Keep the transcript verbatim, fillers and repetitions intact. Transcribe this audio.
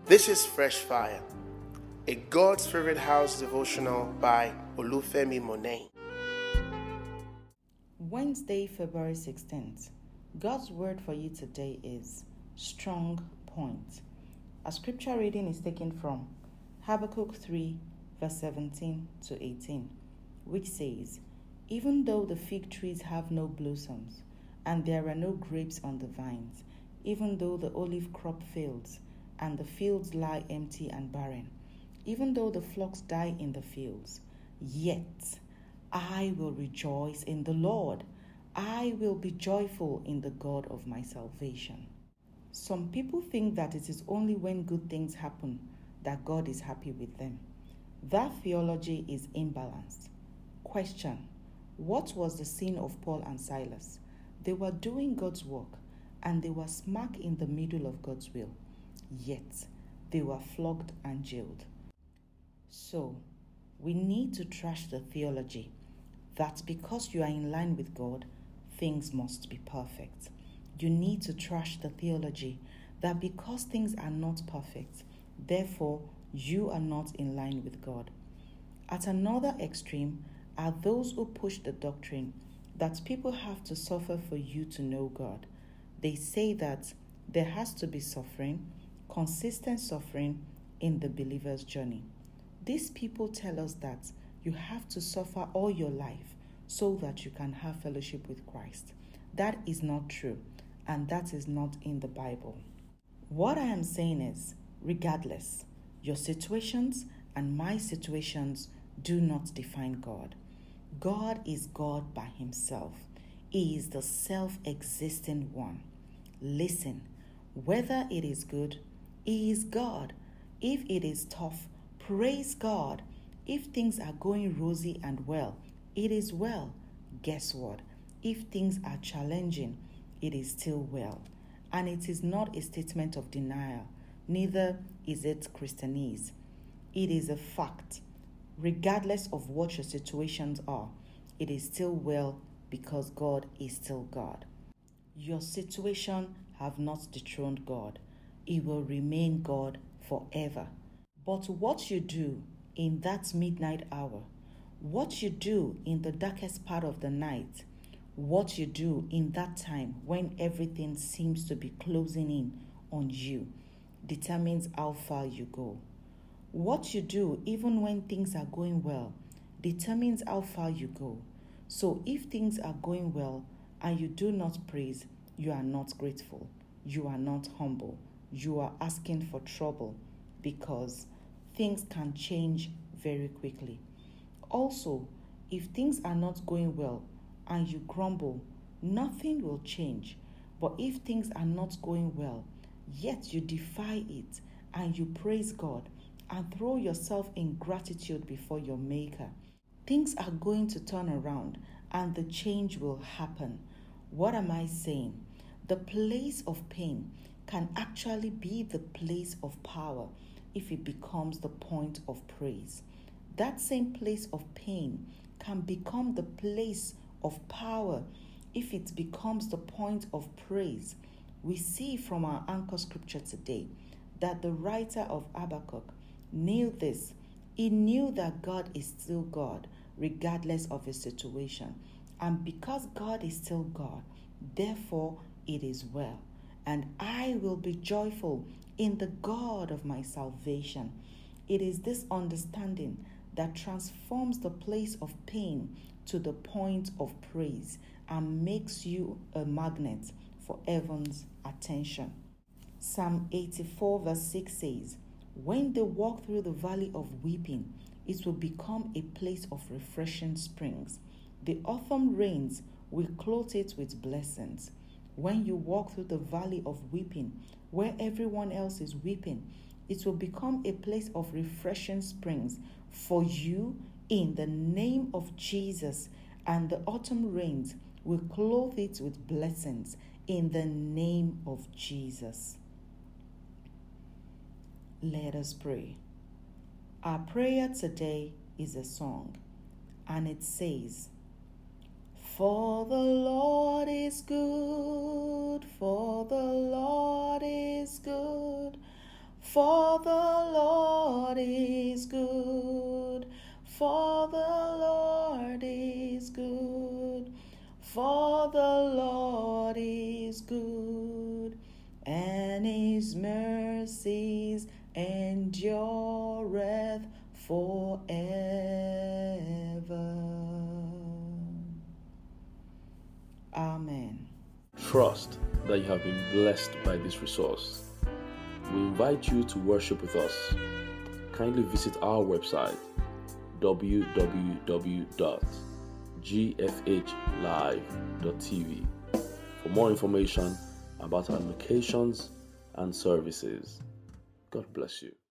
This is Fresh Fire, a God's Favorite House devotional by Olufemi Monet. Wednesday, February sixteenth. God's word for you today is strong point. Our scripture reading is taken from Habakkuk three, verse seventeen to eighteen, which says, "Even though the fig trees have no blossoms, and there are no grapes on the vines, even though the olive crop fails, and the fields lie empty and barren, even though the flocks die in the fields, yet I will rejoice in the Lord. I will be joyful in the God of my salvation." Some people think that it is only when good things happen that God is happy with them. That theology is imbalanced. Question: what was the sin of Paul and Silas? They were doing God's work, and they were smack in the middle of God's will. Yet they were flogged and jailed. So we need to trash the theology that because you are in line with God, things must be perfect. You need to trash the theology that because things are not perfect, therefore you are not in line with God. At another extreme are those who push the doctrine that people have to suffer for you to know God. They say that there has to be suffering, consistent suffering in the believer's journey. These people tell us that you have to suffer all your life so that you can have fellowship with Christ. That is not true, and that is not in the Bible. What I am saying is, regardless, your situations and my situations do not define God. God is God by himself. He is the self-existing one. Listen, whether it is good, he is God. If it is tough, praise God. If things are going rosy and well, it is well. Guess what? If things are challenging, it is still well. And it is not a statement of denial, neither is it Christianese. It is a fact. Regardless of what your situations are, it is still well because God is still God. Your situation have not dethroned God. He will remain God forever. But what you do in that midnight hour, what you do in the darkest part of the night, what you do in that time when everything seems to be closing in on you, determines how far you go. What you do even when things are going well determines how far you go. So if things are going well and you do not praise, you are not grateful, you are not humble, you are asking for trouble, because things can change very quickly. Also, if things are not going well and you grumble, nothing will change. But if things are not going well, yet you defy it and you praise God and throw yourself in gratitude before your Maker, things are going to turn around and the change will happen. What am I saying? The place of pain can actually be the place of power if it becomes the point of praise. That same place of pain can become the place of power if it becomes the point of praise. We see from our anchor scripture today that the writer of Habakkuk knew this. He knew that God is still God regardless of his situation. And because God is still God, therefore it is well. And I will be joyful in the God of my salvation. It is this understanding that transforms the place of pain to the point of praise and makes you a magnet for heaven's attention. Psalm eighty-four verse six says, "When they walk through the valley of weeping, it will become a place of refreshing springs. The autumn rains will clothe it with blessings." When you walk through the valley of weeping, where everyone else is weeping, it will become a place of refreshing springs for you in the name of Jesus. And the autumn rains will clothe it with blessings in the name of Jesus. Let us pray. Our prayer today is a song, and it says, "For the Lord is good, for the Lord is good, For the Lord is good, for the Lord is good, for the Lord is good, and his mercies endureth forever. Amen. Trust that you have been blessed by this resource. We invite you to worship with us. Kindly visit our website w w w dot g f h live dot t v for more information about our locations and services. God bless you.